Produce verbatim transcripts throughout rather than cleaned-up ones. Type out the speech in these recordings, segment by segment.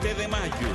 veinte de mayo.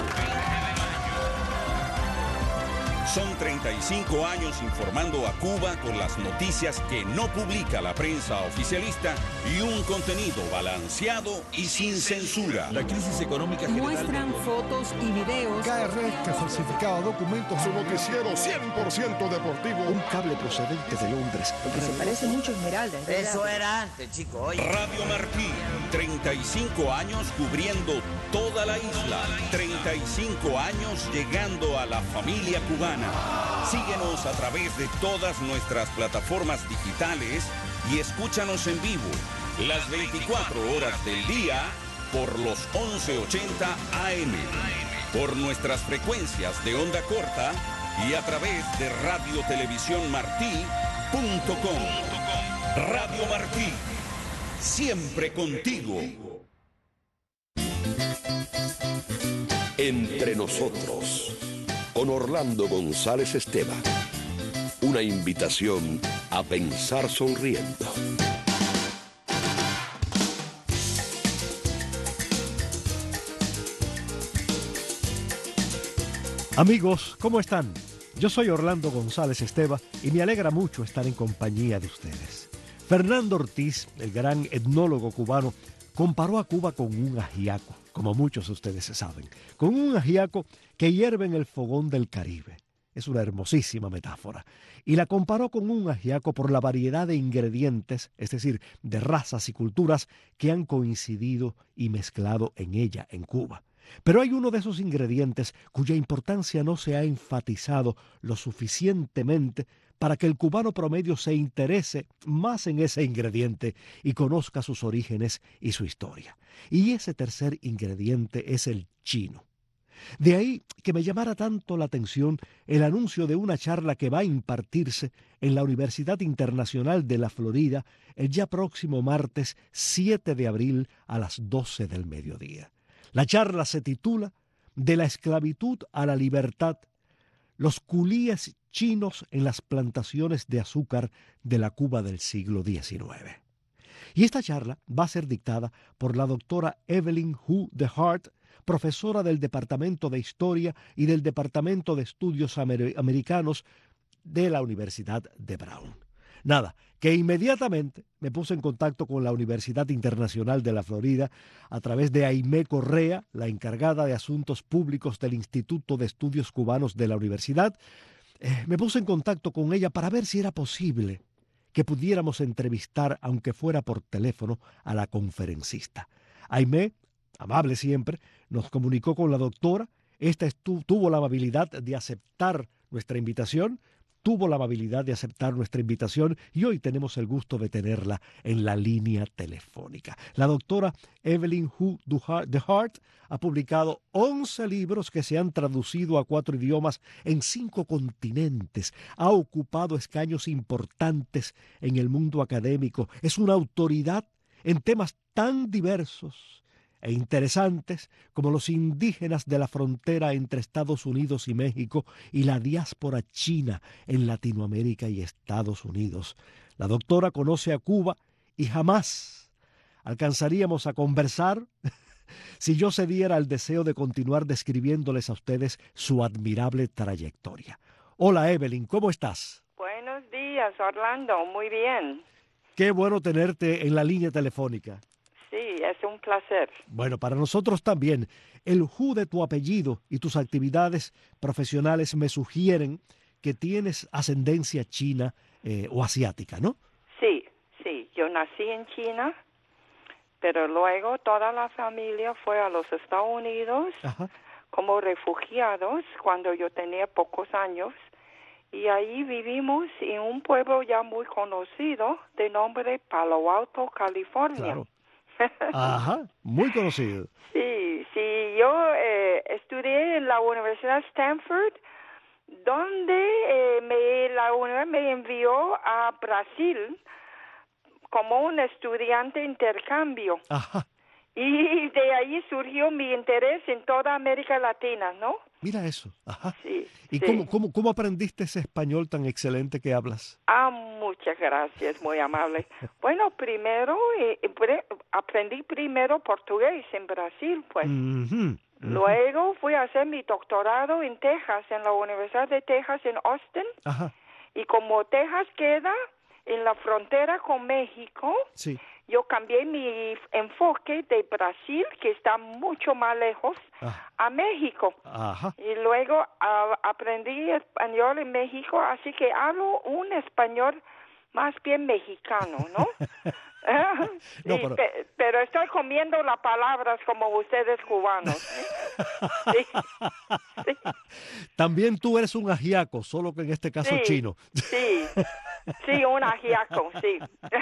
Son treinta y cinco años informando a Cuba con las noticias que no publica la prensa oficialista y un contenido balanceado y sin censura. La crisis económica general... Muestran fotos y videos. K R S que falsificaba documentos. Su noticiero cien por ciento deportivo. Un cable procedente de Londres. Porque se parece mucho a Esmeralda. Eso era antes, chicos. Radio Martí, treinta y cinco años cubriendo toda la isla. treinta y cinco años llegando a la familia cubana. Síguenos a través de todas nuestras plataformas digitales y escúchanos en vivo las veinticuatro horas del día por los once ochenta A M, por nuestras frecuencias de onda corta y a través de radio televisión martí punto com. Radio Martí, siempre contigo. Entre nosotros, con Orlando González Esteban. Una invitación a pensar sonriendo. Amigos, ¿cómo están? Yo soy Orlando González Esteban y me alegra mucho estar en compañía de ustedes. Fernando Ortiz, el gran etnólogo cubano, comparó a Cuba con un ajiaco, como muchos de ustedes saben, con un ajiaco que hierve en el fogón del Caribe. Es una hermosísima metáfora. Y la comparó con un ajiaco por la variedad de ingredientes, es decir, de razas y culturas que han coincidido y mezclado en ella, en Cuba. Pero hay uno de esos ingredientes cuya importancia no se ha enfatizado lo suficientemente para que el cubano promedio se interese más en ese ingrediente y conozca sus orígenes y su historia. Y ese tercer ingrediente es el chino. De ahí que me llamara tanto la atención el anuncio de una charla que va a impartirse en la Universidad Internacional de la Florida el ya próximo martes siete de abril a las doce del mediodía. La charla se titula De la esclavitud a la libertad, los culíes chinos en las plantaciones de azúcar de la Cuba del siglo diecinueve. Y esta charla va a ser dictada por la doctora Evelyn Hu de Hart, profesora del Departamento de Historia y del Departamento de Estudios Amer- Americanos de la Universidad de Brown. Nada, que inmediatamente me puse en contacto con la Universidad Internacional de la Florida a través de Aimé Correa, la encargada de Asuntos Públicos del Instituto de Estudios Cubanos de la universidad. Eh, me puse en contacto con ella para ver si era posible que pudiéramos entrevistar, aunque fuera por teléfono, a la conferencista. Aimé, amable siempre, nos comunicó con la doctora. Esta estu- tuvo la amabilidad de aceptar nuestra invitación, tuvo la amabilidad de aceptar nuestra invitación y hoy tenemos el gusto de tenerla en la línea telefónica. La doctora Evelyn Hu de Hart ha publicado once libros que se han traducido a cuatro idiomas en cinco continentes. Ha ocupado escaños importantes en el mundo académico. Es una autoridad en temas tan diversos e interesantes como los indígenas de la frontera entre Estados Unidos y México y la diáspora china en Latinoamérica y Estados Unidos. La doctora conoce a Cuba y jamás alcanzaríamos a conversar si yo cediera al deseo de continuar describiéndoles a ustedes su admirable trayectoria. Hola Evelyn, ¿cómo estás? Buenos días, Orlando, muy bien. Qué bueno tenerte en la línea telefónica. Sí, es un placer. Bueno, para nosotros también. El Hu de tu apellido y tus actividades profesionales me sugieren que tienes ascendencia china eh, o asiática, ¿no? Sí, sí. Yo nací en China, pero luego toda la familia fue a los Estados Unidos Ajá. como refugiados cuando yo tenía pocos años. Y ahí vivimos en un pueblo ya muy conocido de nombre Palo Alto, California. Claro. Ajá, muy conocido. Sí, sí, yo eh, estudié en la Universidad Stanford, donde eh, me, la universidad me envió a Brasil como un estudiante de intercambio. Ajá. Y de ahí surgió mi interés en toda América Latina, ¿no? Mira eso. Ajá. Sí. ¿Y sí. cómo, cómo, cómo aprendiste ese español tan excelente que hablas? Ah, muchas gracias, muy amable. Bueno, primero, eh, pre- aprendí primero portugués en Brasil, pues. Uh-huh. Luego fui a hacer mi doctorado en Texas, en la Universidad de Texas en Austin. Ajá. Y como Texas queda en la frontera con México, Sí. yo cambié mi enfoque de Brasil, que está mucho más lejos, Ah. a México. Ajá. Y luego a- aprendí español en México, así que hablo un español más bien mexicano, ¿no? No, Sí, pero- pe- pero estoy comiendo las palabras como ustedes cubanos. ¿eh? Sí, También tú eres un ajiaco, solo que en este caso sí, chino. sí, sí, un ajiaco, sí.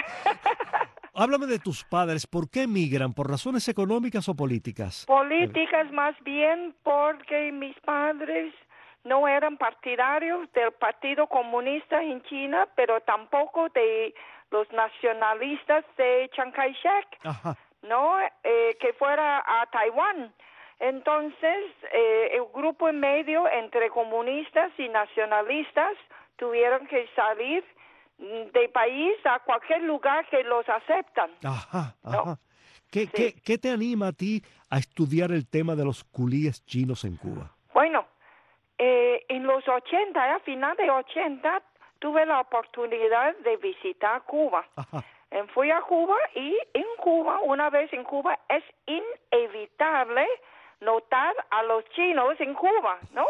Háblame de tus padres. ¿Por qué emigran? ¿Por razones económicas o políticas? Políticas más bien porque mis padres no eran partidarios del Partido Comunista en China, pero tampoco de los nacionalistas de Chiang Kai-shek, Ajá. ¿no? Eh, que fuera a Taiwán. Entonces, eh, el grupo en medio entre comunistas y nacionalistas tuvieron que salir mm, del país a cualquier lugar que los aceptan. Ajá, No. ajá. ¿Qué, qué, qué te anima a ti a estudiar el tema de los culíes chinos en Cuba? Bueno, eh, en los ochenta, a final de ochenta, tuve la oportunidad de visitar Cuba. Ajá. Eh, Fui a Cuba y en Cuba, una vez en Cuba, es inevitable notar a los chinos en Cuba, ¿no?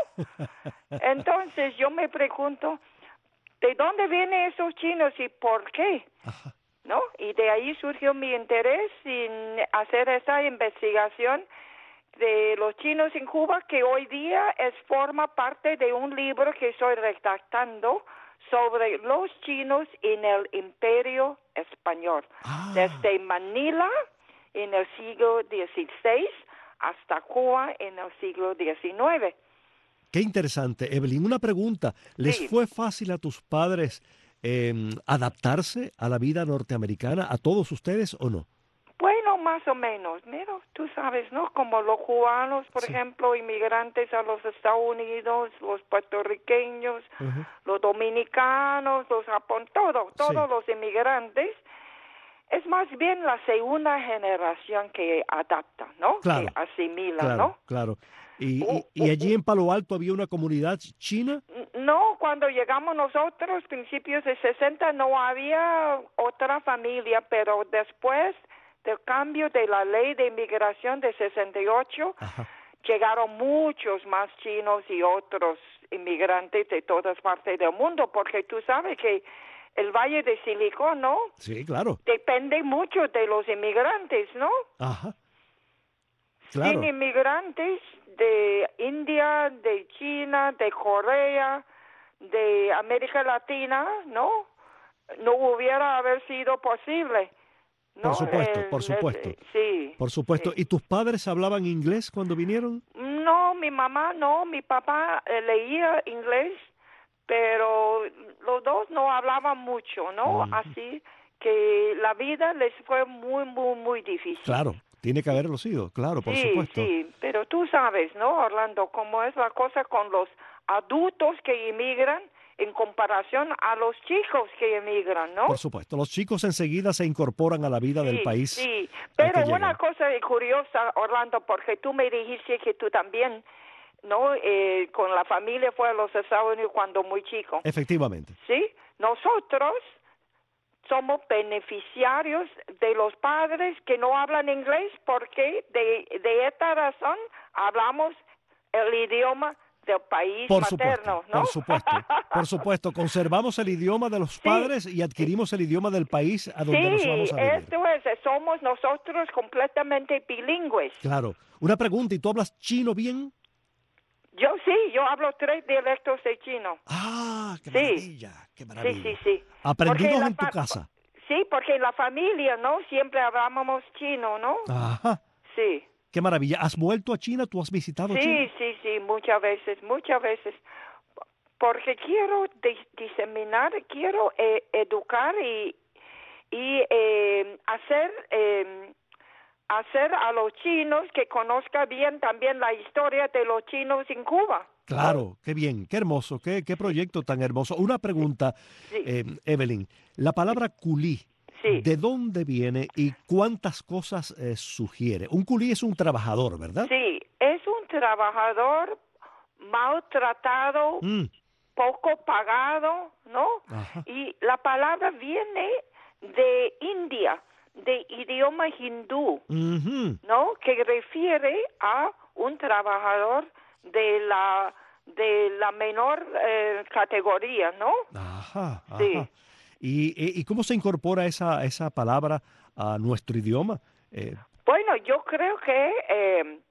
Entonces yo me pregunto, ¿de dónde vienen esos chinos y por qué? Ajá. ¿No? Y de ahí surgió mi interés en hacer esa investigación de los chinos en Cuba, que hoy día es forma parte de un libro que estoy redactando sobre los chinos en el Imperio Español, Ah. desde Manila en el siglo dieciséis hasta Cuba en el siglo diecinueve. Qué interesante. Evelyn, una pregunta. ¿Les Sí. fue fácil a tus padres eh, adaptarse a la vida norteamericana, a todos ustedes o no? Bueno, más o menos. Mira, tú sabes, ¿no? Como los cubanos, por Sí. ejemplo, inmigrantes a los Estados Unidos, los puertorriqueños, Ujú. los dominicanos, los Japón, todos, todos Sí. los inmigrantes. Es más bien la segunda generación que adapta, ¿no? Claro, Que asimila, Claro, ¿no? claro. Y, Uh, y- y uh, allí en Palo Alto había una comunidad china. No, cuando llegamos nosotros, principios de sesenta, no había otra familia, pero después del cambio de la ley de inmigración de sesenta y ocho, Ajá. llegaron muchos más chinos y otros inmigrantes de todas partes del mundo, porque tú sabes que el Valle de Silicón, ¿no? Sí, claro. Depende mucho de los inmigrantes, ¿no? Ajá. Claro. Sin inmigrantes de India, de China, de Corea, de América Latina, ¿no? No hubiera haber sido posible, ¿no? Por supuesto, El- por el- supuesto. sí. Por supuesto. sí. ¿Y tus padres hablaban inglés cuando vinieron? No, mi mamá no, mi papá eh, leía inglés, pero los dos no hablaban mucho, ¿no? Ujú. Así que la vida les fue muy, muy, muy difícil. Claro, tiene que haberlo sido, claro, por sí, supuesto. sí, pero tú sabes, ¿no, Orlando, cómo es la cosa con los adultos que inmigran en comparación a los chicos que emigran, ¿no? Por supuesto, los chicos enseguida se incorporan a la vida del Sí, país. Sí, al pero que una llegan. cosa curiosa, Orlando, porque tú me dijiste que tú también, ¿no? Eh, con la familia fue a los Estados Unidos cuando muy chico, Efectivamente. ¿sí? Nosotros somos beneficiarios de los padres que no hablan inglés porque de, de esta razón hablamos el idioma del país Por materno, supuesto, ¿no? por supuesto, por supuesto. Conservamos el idioma de los padres y adquirimos el idioma del país a donde nos Sí, vamos a vivir. esto es, somos nosotros completamente bilingües. Claro. Una pregunta, ¿y tú hablas chino bien? Yo sí, yo hablo tres dialectos de chino. Ah, qué Sí. maravilla, qué maravilla. Sí, sí, sí. Aprendidos Porque la en tu fa- casa. Sí, porque en la familia, ¿no? Siempre hablábamos chino, ¿no? Ajá, Sí. qué maravilla. ¿Has vuelto a China? ¿Tú has visitado Sí, China? sí, sí, muchas veces, muchas veces. Porque quiero dis- diseminar, quiero eh, educar y, y eh, hacer... Eh, hacer a los chinos que conozcan bien también la historia de los chinos en Cuba. Claro, qué bien, qué hermoso, qué, qué proyecto tan hermoso. Una pregunta, Sí. eh, Evelyn. La palabra culí, Sí. ¿de dónde viene y cuántas cosas eh, sugiere? Un culí es un trabajador, ¿verdad? Sí, es un trabajador maltratado, Mm. poco pagado, ¿no? Ajá. Y la palabra viene de India, de idioma hindú, Ujú. ¿no? Que refiere a un trabajador de la de la menor eh, categoría, ¿no? Ajá, ajá. Sí. ¿Y, y, y cómo se incorpora esa, esa palabra a nuestro idioma? Eh, Bueno, yo creo que eh,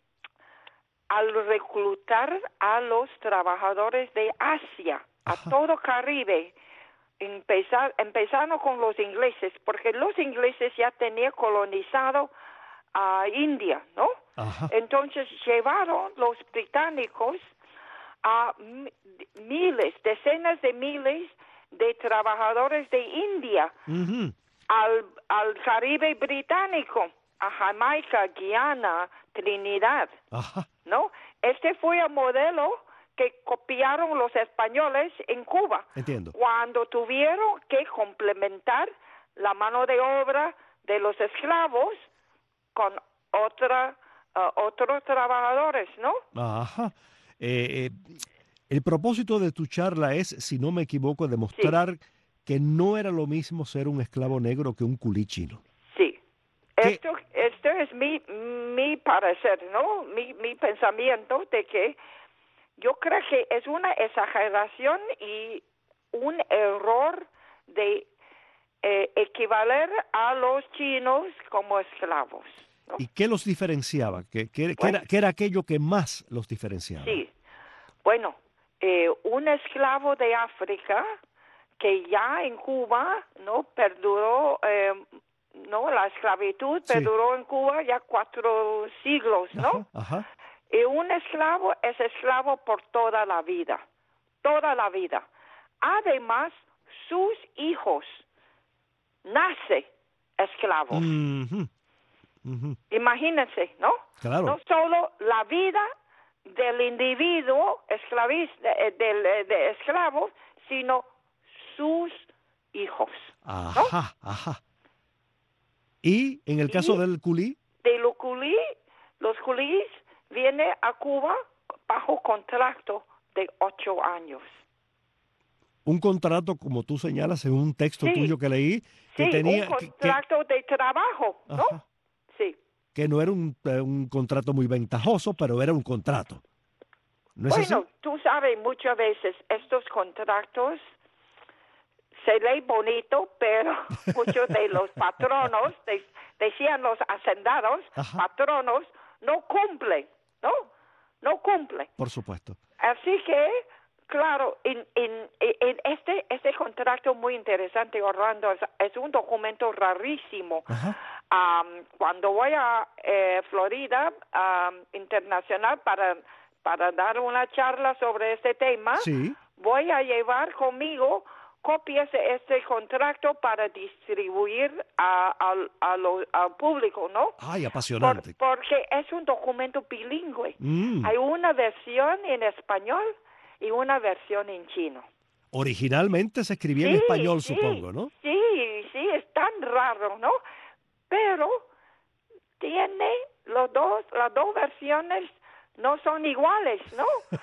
al reclutar a los trabajadores de Asia, a Ajá. todo Caribe, empezar, empezando con los ingleses, porque los ingleses ya tenían colonizado a India, ¿no? Ajá. Entonces llevaron los británicos a mi- miles, decenas de miles de trabajadores de India Ujú. al, al Caribe británico, a Jamaica, Guyana, Trinidad, Ajá. ¿no? Este fue el modelo que copiaron los españoles en Cuba, Entiendo. cuando tuvieron que complementar la mano de obra de los esclavos con otra, ah, otros trabajadores, ¿no? Ajá. Eh, eh, el propósito de tu charla es, si no me equivoco, demostrar que no era lo mismo ser un esclavo negro que un culí chino. Sí. ¿Qué? Esto, esto es mi, mi parecer, ¿no? Mi, mi pensamiento de que yo creo que es una exageración y un error de eh, equivaler a los chinos como esclavos, ¿no? ¿Y qué los diferenciaba? ¿Qué, qué- qué era, Bueno. qué era aquello que más los diferenciaba? Sí. Bueno, eh, un esclavo de África que ya en Cuba no perduró, eh, no, la esclavitud Sí. perduró en Cuba ya cuatro siglos, ¿no? Ajá, ajá. Y un esclavo es esclavo por toda la vida, toda la vida. Además, sus hijos nacen esclavos. Ujú, ujú. Imagínense, ¿no? Claro. No solo la vida del individuo esclavista, eh, del eh, de esclavo, sino sus hijos. Ajá, ajá. Y en el caso Y- del culí, De los culí, los culís vienen a Cuba bajo contrato de ocho años. un contrato, como tú señalas en un texto Sí. tuyo que leí, que Sí, tenía un que- que, contrato de trabajo, ¿no? Ajá. Sí. que no era un, eh, un contrato muy ventajoso, pero era un contrato. ¿No es Bueno, así? tú sabes, muchas veces estos contratos se lee bonito, pero muchos de los patronos, de- decían los hacendados, Ajá. patronos, no cumplen, ¿no? No cumplen. Por supuesto. Así que, claro, en, en, en este, este contrato muy interesante, Orlando, es, es un documento rarísimo. Ajá. Am, cuando voy a eh, Florida am, internacional para, para dar una charla sobre este tema, Sí. voy a llevar conmigo copias de este contrato para distribuir a, al- a lo- al público, ¿no? Ay, Por- apasionante. porque es un documento bilingüe. Mm. Hay una versión en español y una versión en chino. Originalmente se escribía en Sí, español, sí, supongo, ¿no? Sí, sí, es tan raro, ¿no? Pero tiene los dos, las dos versiones no son iguales, ¿no?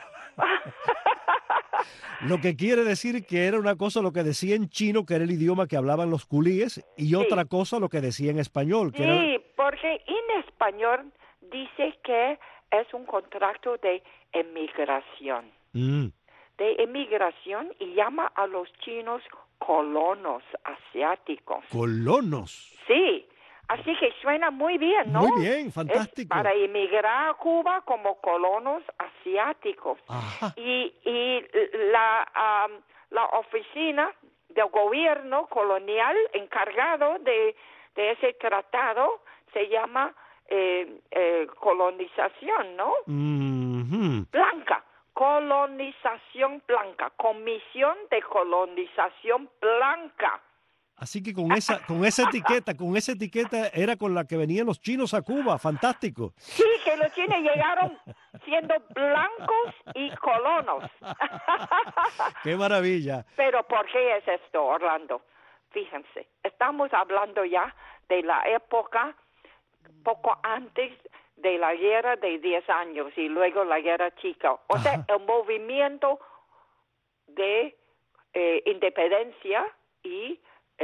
Lo que quiere decir que era una cosa lo que decía en chino, que era el idioma que hablaban los culíes, y otra cosa lo que decía en español, que era... Sí, porque en español dice que es un contrato de emigración, Mm. de emigración y llama a los chinos colonos asiáticos. Colonos. Sí, así que suena muy bien, ¿no? Muy bien, Es fantástico. para emigrar a Cuba como colonos asiáticos. Ajá. Y, y la, am, la oficina del gobierno colonial encargado de, de ese tratado se llama eh, eh, colonización, ¿no? Mhm. Blanca, colonización blanca, comisión de colonización blanca. Así que con esa, con esa etiqueta, con esa etiqueta era con la que venían los chinos a Cuba, fantástico. Sí, que los chinos llegaron siendo blancos y colonos. ¡Qué maravilla! Pero ¿por qué es esto, Orlando? Fíjense, estamos hablando ya de la época poco antes de la guerra de diez años y luego la guerra chica. O Ajá. sea, el movimiento de eh, independencia y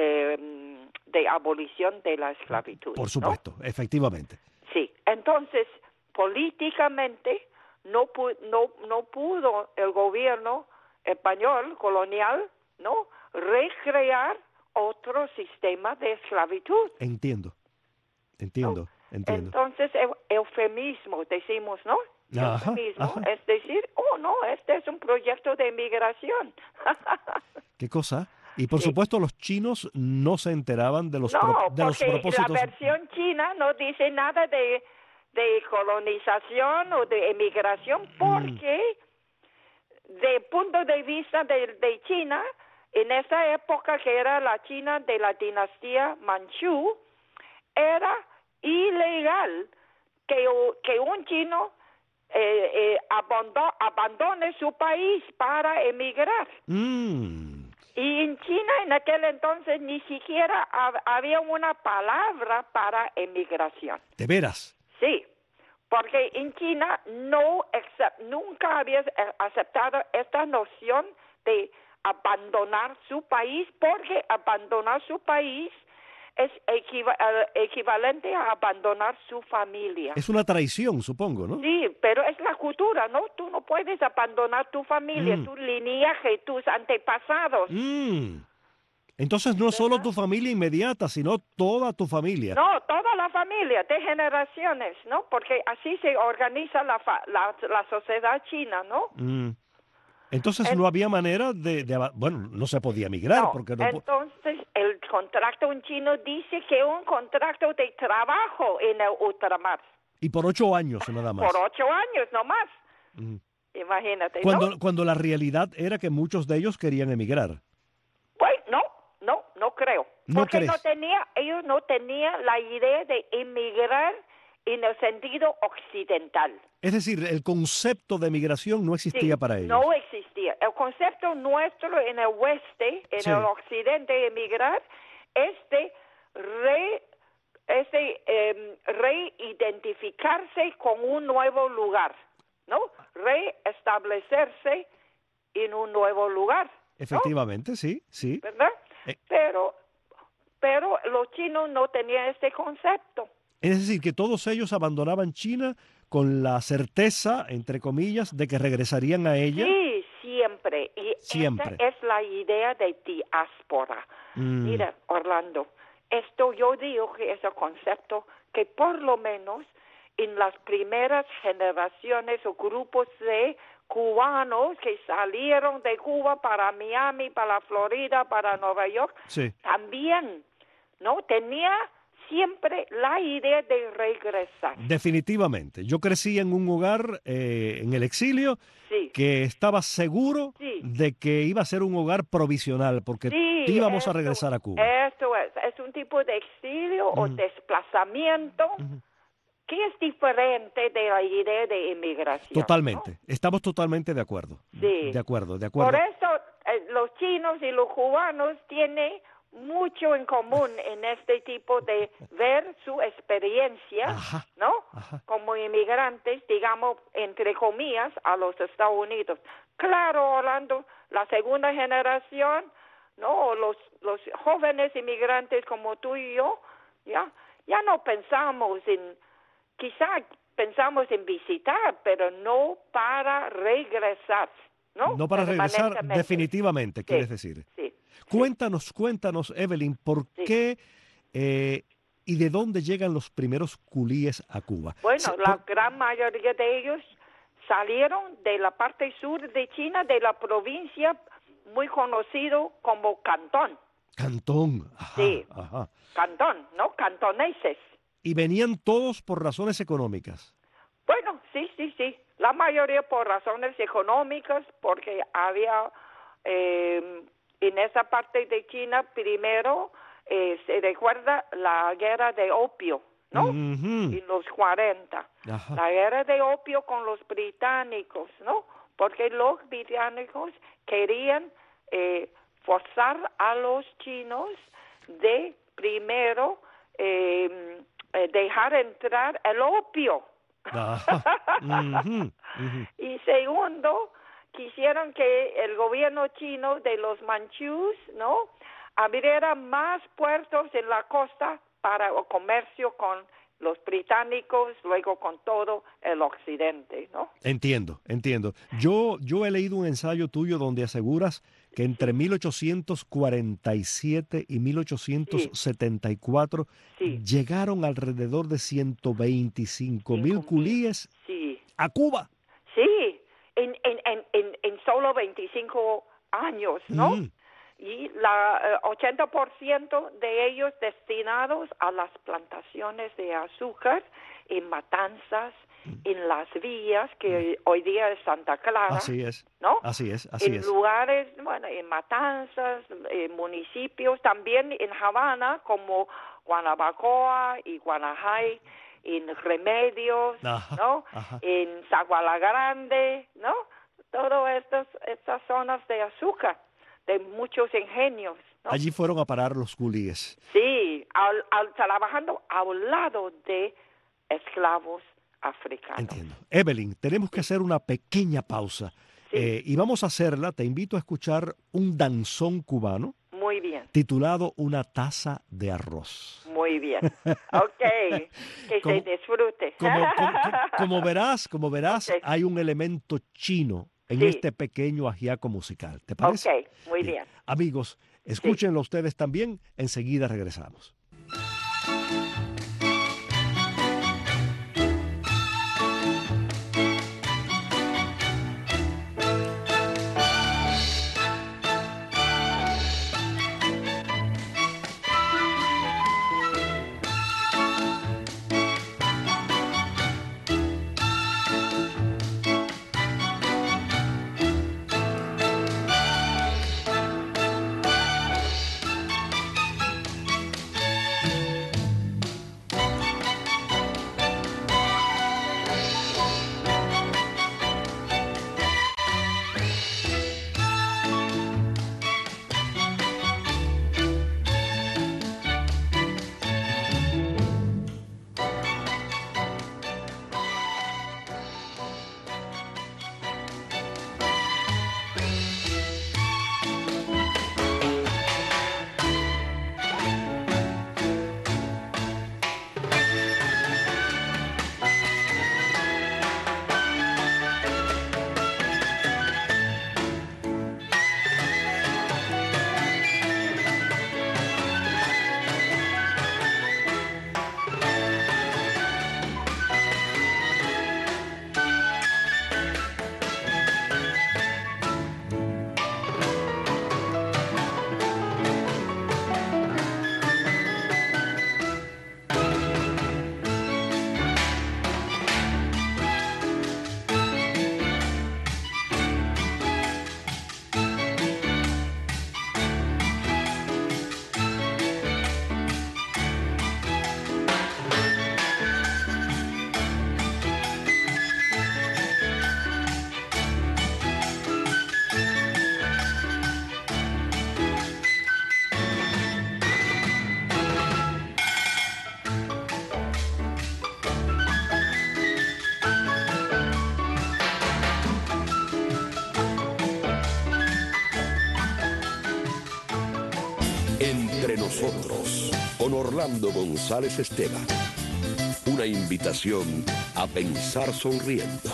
eh, de abolición de la esclavitud. Por supuesto, ¿no? efectivamente. Sí, entonces, políticamente no, pu no, no pudo el gobierno español colonial, ¿no?, recrear otro sistema de esclavitud. Entiendo, entiendo, ¿no? entiendo. Entonces, eu eufemismo, decimos, ¿no? Ajá, Eufemismo, ajá. es decir, oh, no, este es un proyecto de inmigración. ¿Qué cosa? Y por Sí. supuesto los chinos no se enteraban de los, No, pro- de los porque propósitos. la versión china no dice nada de, de colonización o de emigración, porque de punto de vista de, de China, en esa época que era la China de la dinastía Manchú, era ilegal que, que un chino eh, eh, abando, abandone su país para emigrar. Mm, Y en China en aquel entonces ni siquiera hab- había una palabra para emigración. ¿de veras? Sí, porque en China no accept- nunca había eh, aceptado esta noción de abandonar su país, porque abandonar su país es equiva- eh, equivalente a abandonar su familia. Es una traición, supongo, ¿no? Sí, pero es la cultura, ¿no? Tú no puedes abandonar tu familia, Mm. tu linaje, tus antepasados. Mm. Entonces no solo tu familia inmediata, sino toda tu familia. No, toda la familia, de generaciones, ¿no? Porque así se organiza la, fa- la, la sociedad china, ¿no? Mm. Entonces En- no había manera de, de ava- bueno, no se podía migrar No, porque no po- entonces el contrato en chino dice que un contrato de trabajo en el ultramar, y por ocho años nada más. por ocho años nomás, Mm. imagínate, Cuando ¿no? cuando la realidad era que muchos de ellos querían emigrar. Bueno, no, no, no creo. ¿No Porque crees? no tenía, ellos no tenían la idea de emigrar en el sentido occidental. Es decir, el concepto de migración no existía Sí, para ellos. no existía. El concepto nuestro en el oeste, en Sí. el occidente de emigrar, es de re, es de eh, reidentificarse con un nuevo lugar, ¿no? Reestablecerse en un nuevo lugar, ¿no? Efectivamente, sí, sí. ¿Verdad? Eh. Pero, pero los chinos no tenían este concepto. Es decir, que todos ellos abandonaban China con la certeza, entre comillas, de que regresarían a ella. Sí, siempre. Y Siempre. esa es la idea de diáspora. Mm. Mira, Orlando, esto yo digo que es el concepto que por lo menos en las primeras generaciones o grupos de cubanos que salieron de Cuba para Miami, para Florida, para Nueva York, Sí. también, ¿no? Tenía siempre la idea de regresar. Definitivamente. Yo crecí en un hogar eh, en el exilio Sí. que estaba seguro Sí. de que iba a ser un hogar provisional porque Sí, íbamos a esto- regresar a Cuba. Esto es, es un tipo de exilio o Ujú. desplazamiento que es diferente de la idea de inmigración. Totalmente. Estamos totalmente de acuerdo. Sí. De acuerdo, de ¿no? Por acuerdo. eso eh, los chinos y los cubanos tienen mucho en común en este tipo de ver su experiencia, Ajá. ¿no? Ajá. Como inmigrantes, digamos, entre comillas, a los Estados Unidos. Claro, Orlando, la segunda generación, ¿no? Los, los jóvenes inmigrantes como tú y yo, ya, ya no pensamos en, quizá pensamos en visitar, pero no para regresar, ¿no? No para regresar Permanentemente. definitivamente, Sí, quieres decir. Sí. Cuéntanos, cuéntanos, Evelyn, ¿por Sí. qué eh, y de dónde llegan los primeros culíes a Cuba? Bueno, Se- la por- gran mayoría de ellos salieron de la parte sur de China, de la provincia muy conocido como Cantón. Cantón. Ajá, Sí. ajá. Cantón, ¿no? Cantoneses. Y venían todos por razones económicas. Bueno, sí, sí, sí. La mayoría por razones económicas, porque había eh, en esa parte de China primero eh, se recuerda la guerra de opio, ¿no? Ujú. En los cuarenta. Ajá. La guerra de opio con los británicos, ¿no? Porque los británicos querían eh, forzar a los chinos de primero eh, eh, dejar entrar el opio, Ajá. Ujú, ujú. Y segundo, quisieron que el gobierno chino de los manchús, ¿no?, abriera más puertos en la costa para el comercio con los británicos, luego con todo el occidente, ¿no? Entiendo, entiendo. Yo, yo he leído un ensayo tuyo donde aseguras que entre mil ochocientos cuarenta y siete y mil ochocientos setenta y cuatro Sí. llegaron alrededor de ciento veinticinco mil culíes Sí, a Cuba. sí, en, en, en, en, en solo veinticinco años, ¿no? Mm. Y la eh, ochenta por ciento de ellos destinados a las plantaciones de azúcar en Matanzas, en Las Villas, que hoy día es Santa Clara, Así es, ¿no? así es, así En es. lugares, bueno, en Matanzas, en municipios, también en Habana, como Guanabacoa y Guanajay, en Remedios, Ajá, ¿no? ajá. En Zaguala Grande, ¿no? Todas estas, estas zonas de azúcar, de muchos ingenios, ¿no? Allí fueron a parar los culíes. Sí, al, al, trabajando al lado de esclavos africanos. Entiendo. Evelyn, tenemos que hacer una pequeña pausa. Sí. Eh, y vamos a hacerla, te invito a escuchar un danzón cubano Muy bien, titulado Una taza de arroz. muy bien. Ok, que Como- se disfrute. Como, como- como verás, como verás, Ok. hay un elemento chino en Sí. este pequeño ajiaco musical. ¿Te parece? Ok, muy bien. Amigos, escúchenlo ustedes también. Enseguida regresamos. Entre nosotros, con Orlando González Esteban. Una invitación a pensar sonriendo.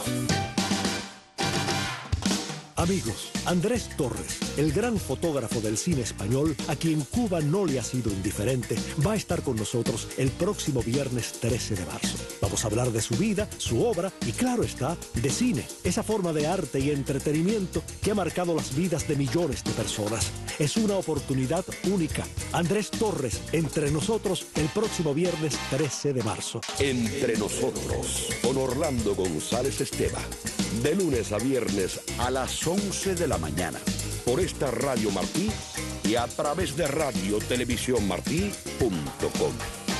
Amigos, Andrés Torres, el gran fotógrafo del cine español, a quien Cuba no le ha sido indiferente, va a estar con nosotros el próximo viernes trece de marzo. Vamos a hablar de su vida, su obra y, claro está, de cine, esa forma de arte y entretenimiento que ha marcado las vidas de millones de personas. Es una oportunidad única. Andrés Torres, entre nosotros, el próximo viernes trece de marzo. Entre nosotros, con Orlando González Esteban. De lunes a viernes a las once de la mañana. Por esta Radio Martí y a través de radio televisión martí punto com.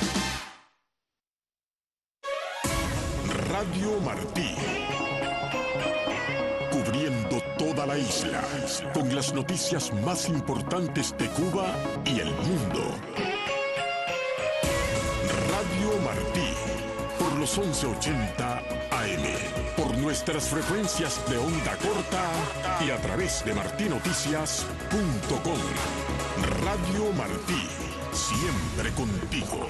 Radio Martí. Cubriendo toda la isla con las noticias más importantes de Cuba y el mundo. Radio Martí por los once ochenta A M, por nuestras frecuencias de onda corta y a través de martí noticias punto com. Radio Martí, siempre contigo.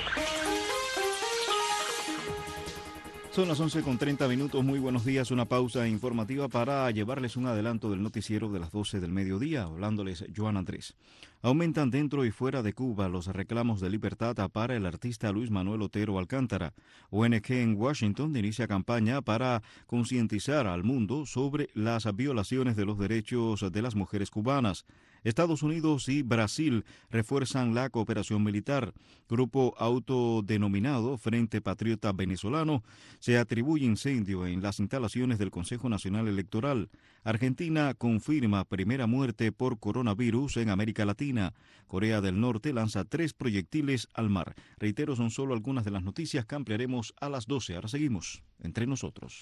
Son las once con treinta minutos, muy buenos días, una pausa informativa para llevarles un adelanto del noticiero de las doce del mediodía, hablándoles Joan Andrés. Aumentan dentro y fuera de Cuba los reclamos de libertad para el artista Luis Manuel Otero Alcántara. O N G en Washington inicia campaña para concientizar al mundo sobre las violaciones de los derechos de las mujeres cubanas. Estados Unidos y Brasil refuerzan la cooperación militar. Grupo autodenominado Frente Patriota Venezolano se atribuye incendio en las instalaciones del Consejo Nacional Electoral. Argentina confirma primera muerte por coronavirus en América Latina. Corea del Norte lanza tres proyectiles al mar. Reitero, son solo algunas de las noticias que ampliaremos a las doce. Ahora seguimos entre nosotros.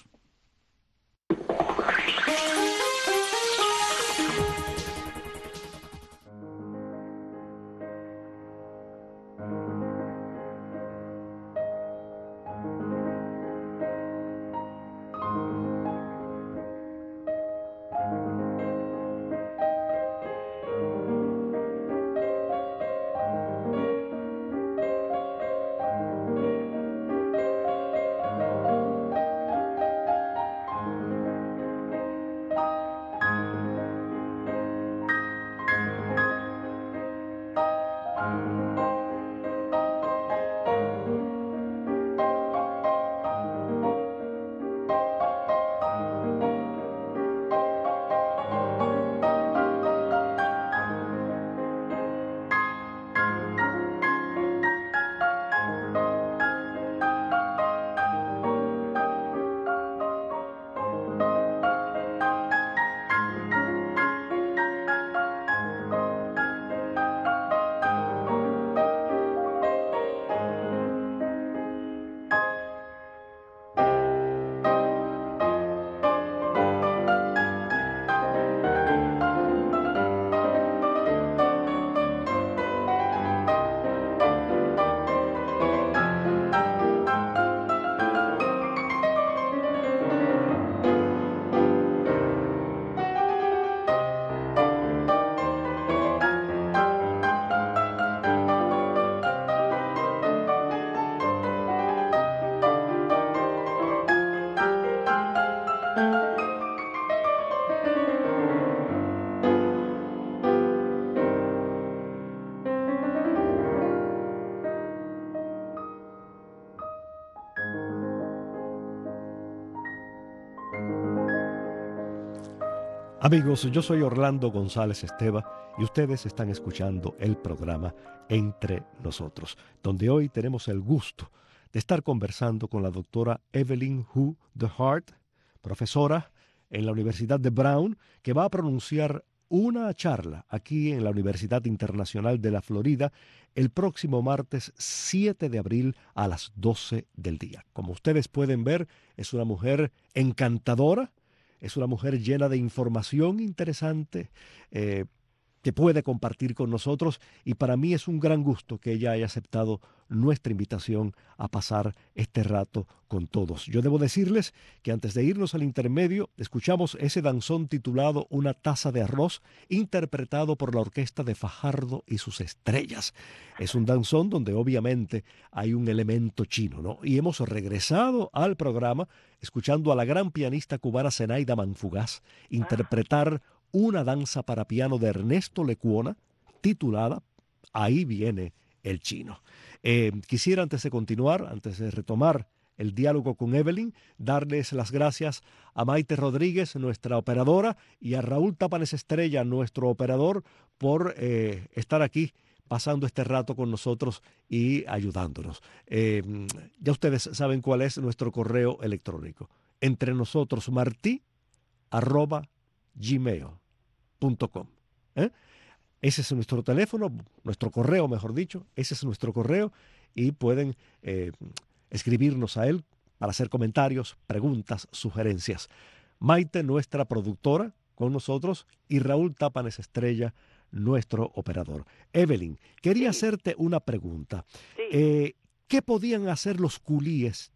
Amigos, yo soy Orlando González Esteva y ustedes están escuchando el programa Entre Nosotros, donde hoy tenemos el gusto de estar conversando con la doctora Evelyn Hu de Hart, profesora en la Universidad de Brown, que va a pronunciar una charla aquí en la Universidad Internacional de la Florida el próximo martes siete de abril a las doce del día. Como ustedes pueden ver, es una mujer encantadora. Es una mujer llena de información interesante eh, que puede compartir con nosotros y para mí es un gran gusto que ella haya aceptado nuestra invitación a pasar este rato con todos. Yo debo decirles que antes de irnos al intermedio escuchamos ese danzón titulado Una taza de arroz, interpretado por la orquesta de Fajardo y sus estrellas. Es un danzón donde obviamente hay un elemento chino, ¿no? Y hemos regresado al programa escuchando a la gran pianista cubana Zenaida Manfugaz interpretar una danza para piano de Ernesto Lecuona titulada Ahí viene el chino. Eh, quisiera antes de continuar, antes de retomar el diálogo con Evelyn, darles las gracias a Maite Rodríguez, nuestra operadora, y a Raúl Tápanes Estrella, nuestro operador, por eh, estar aquí pasando este rato con nosotros y ayudándonos. Eh, ya ustedes saben cuál es nuestro correo electrónico. Entre nosotros, martí, arroba, gmail punto com. ¿Eh? Ese es nuestro teléfono, nuestro correo, mejor dicho. Ese es nuestro correo y pueden eh, escribirnos a él para hacer comentarios, preguntas, sugerencias. Maite, nuestra productora, con nosotros, y Raúl Tápanes Estrella, nuestro operador. Evelyn, quería sí. hacerte una pregunta. Sí. Eh, ¿Qué podían hacer los culíes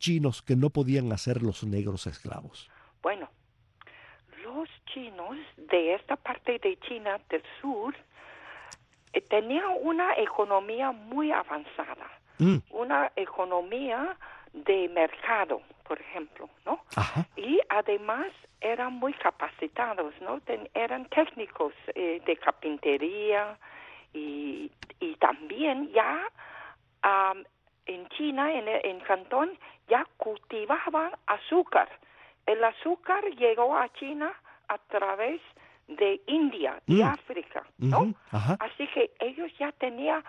chinos que no podían hacer los negros esclavos? Bueno, los chinos de esta parte de China del sur eh, tenían una economía muy avanzada, mm. una economía de mercado, por ejemplo, ¿no? Ajá. Y además eran muy capacitados, ¿no? Ten, eran técnicos eh, de carpintería y, y también ya um, en China, en, en Cantón, ya cultivaban azúcar. El azúcar llegó a China a través de India y mm. África, ¿no? Uh-huh. Ajá. Así que ellos ya tenían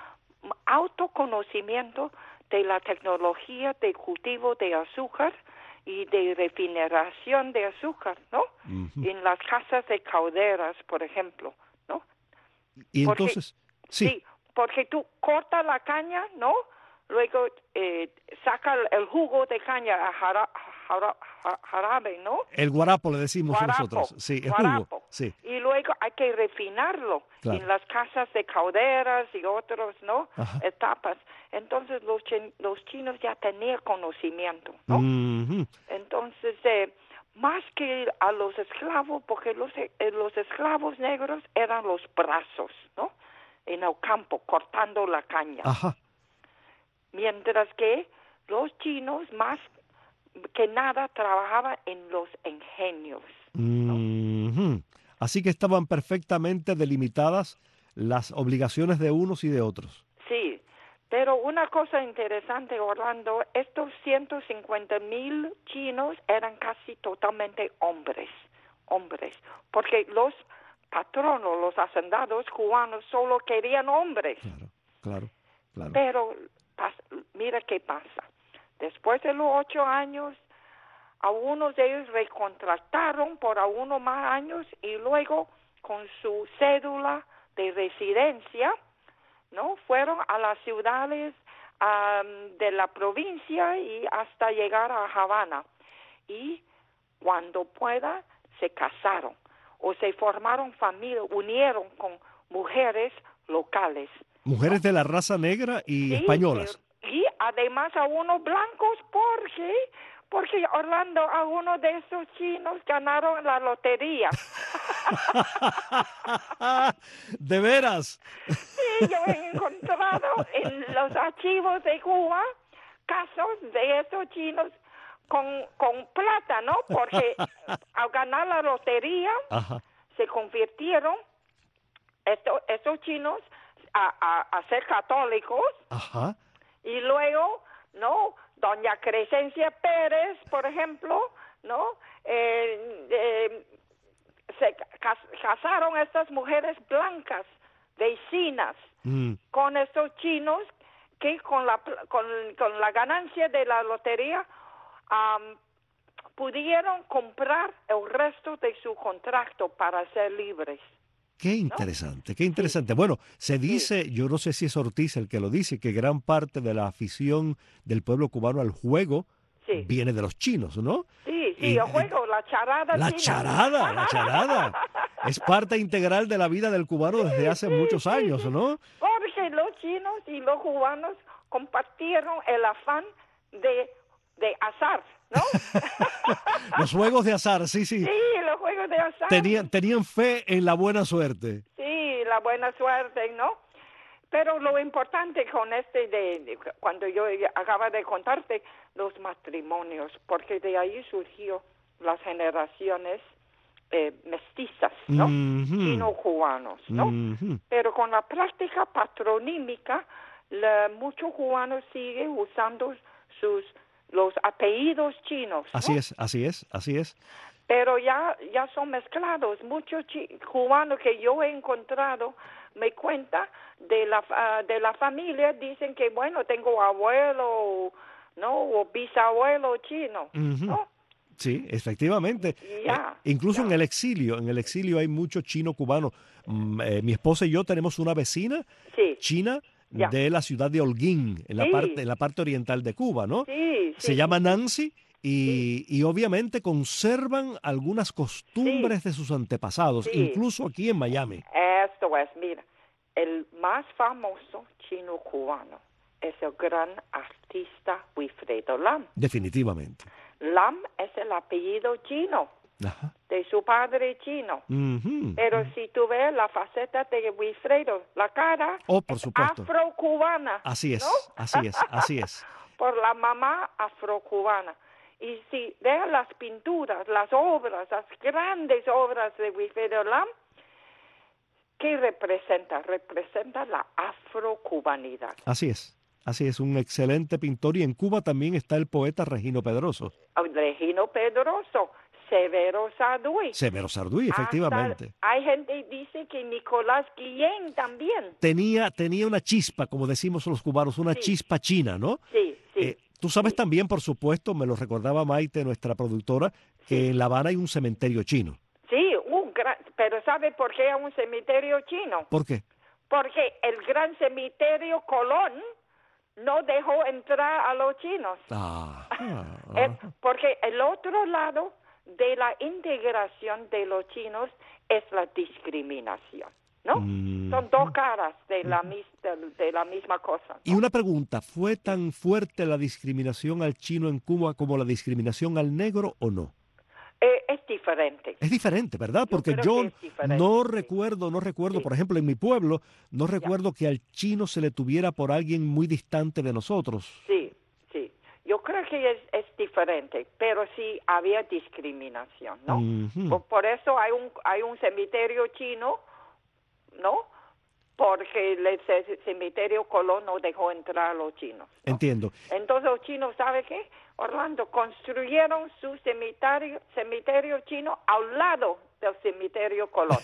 autoconocimiento de la tecnología de cultivo de azúcar y de refinación de azúcar, ¿no? Uh-huh. En las casas de calderas, por ejemplo, ¿no? Y porque, entonces, sí. sí, porque tú cortas la caña, ¿no? Luego eh, saca el jugo de caña a jara, jara, jarabe, ¿no? El guarapo le decimos guarapo, nosotros, sí, el guarapo. jugo, sí. Y luego hay que refinarlo claro. en las casas de calderas y otros, ¿no? Ajá. Etapas. Entonces los ch- los chinos ya tenían conocimiento, ¿no? Uh-huh. Entonces eh, más que a los esclavos, porque los eh, los esclavos negros eran los brazos, ¿no? En el campo cortando la caña. Ajá. Mientras que los chinos más que nada trabajaban en los ingenios, ¿no? Uh-huh. Así que estaban perfectamente delimitadas las obligaciones de unos y de otros. Sí, pero una cosa interesante, Orlando, estos ciento cincuenta mil chinos eran casi totalmente hombres, hombres, porque los patronos, los hacendados cubanos solo querían hombres. Claro, claro, claro. Pero mira qué pasa. Después de los ocho años, algunos de ellos recontrataron por algunos más años y luego con su cédula de residencia, ¿no? Fueron a las ciudades um, de la provincia y hasta llegar a Habana. Y cuando pueda, se casaron o se formaron familias, unieron con mujeres locales. Mujeres ¿no? de la raza negra y sí, españolas. Y además a unos blancos, porque porque Orlando, algunos de esos chinos ganaron la lotería. ¿De veras? Sí, yo he encontrado en los archivos de Cuba casos de esos chinos con, con plata, ¿no? Porque al ganar la lotería Ajá. se convirtieron esto, esos chinos a, a, a ser católicos. Ajá. Y luego, ¿no? Doña Crescencia Pérez, por ejemplo, ¿no? Eh, eh, se cas- casaron estas mujeres blancas, vecinas, mm. con estos chinos que con la con, con la ganancia de la lotería um, pudieron comprar el resto de su contrato para ser libres. Qué interesante, ¿no? Qué interesante. Sí. Bueno, se dice, sí. yo no sé si es Ortiz el que lo dice, que gran parte de la afición del pueblo cubano al juego sí. viene de los chinos, ¿no? Sí, sí, y, el juego, la charada La china. charada, la charada. Es parte integral de la vida del cubano desde sí, hace sí, muchos sí, años, sí. ¿no? Porque los chinos y los cubanos compartieron el afán de, de azar, ¿no? Los juegos de azar, sí, sí. Sí, los juegos de azar. Tenían, tenían fe en la buena suerte. Sí, la buena suerte, ¿no? Pero lo importante con este, de, de cuando yo acaba de contarte, los matrimonios, porque de ahí surgió las generaciones eh, mestizas, ¿no? Mm-hmm. Chino-cubanos, ¿no? Mm-hmm. Pero con la práctica patronímica, la, muchos cubanos siguen usando sus los apellidos chinos, ¿no? Así es, así es, así es. Pero ya ya son mezclados. Muchos chi- cubanos que yo he encontrado me cuentan de la uh, de la familia, dicen que bueno, tengo abuelo, ¿no? O bisabuelo chino, Uh-huh. ¿no? Sí, efectivamente. Ya, eh, incluso ya. en el exilio, en el exilio hay mucho chino cubano. Mm, eh, mi esposa y yo tenemos una vecina Sí. china Ya. de la ciudad de Holguín, en la Sí. parte en la parte oriental de Cuba, ¿no? Sí, Se sí, llama sí. Nancy y, y obviamente conservan algunas costumbres Sí. de sus antepasados, Sí. incluso aquí en Miami. Esto es, mira, el más famoso chino cubano es el gran artista Wilfredo Lam. Definitivamente. Lam es el apellido chino, Ajá. de su padre chino. Uh-huh. Pero si tú ves la faceta de Wilfredo, la cara Oh, por es supuesto. afrocubana. Así es, ¿no? así es, así es. Por la mamá afrocubana. Y si vean las pinturas, las obras, las grandes obras de Wilfredo Lam, ¿qué representa? Representa la afrocubanidad. Así es, así es, un excelente pintor. Y en Cuba también está el poeta Regino Pedroso. Regino Pedroso, Severo Sarduy. Severo Sarduy, efectivamente. Hasta hay gente que dice que Nicolás Guillén también. Tenía, tenía una chispa, como decimos los cubanos, una Sí. chispa china, ¿no? Sí, sí. Eh, Tú sabes también, por supuesto, me lo recordaba Maite, nuestra productora, que en La Habana hay un cementerio chino. Sí, un gran, pero ¿sabe por qué hay un cementerio chino? ¿Por qué? Porque el gran cementerio Colón no dejó entrar a los chinos. Ah, ah, Eh, porque el otro lado de la integración de los chinos es la discriminación, ¿no? Mm. Son dos caras de la, mis, de, de la misma cosa. Y una pregunta, ¿fue tan fuerte la discriminación al chino en Cuba como la discriminación al negro o no? Eh, es diferente. Es diferente, ¿verdad? Yo Porque creo yo que es diferente, no sí. recuerdo, no recuerdo, Sí. por ejemplo, en mi pueblo, no recuerdo que al chino se le tuviera por alguien muy distante de nosotros. Sí, sí. Yo creo que es, es diferente, pero sí había discriminación, ¿no? Ujú. por, por eso hay un hay un cementerio chino, ¿no? Porque el ce- cementerio Colón no dejó entrar a los chinos, ¿no? Entiendo. Entonces los chinos, ¿sabe qué? Orlando, construyeron su cementerio, cementerio chino al lado del cementerio Colón.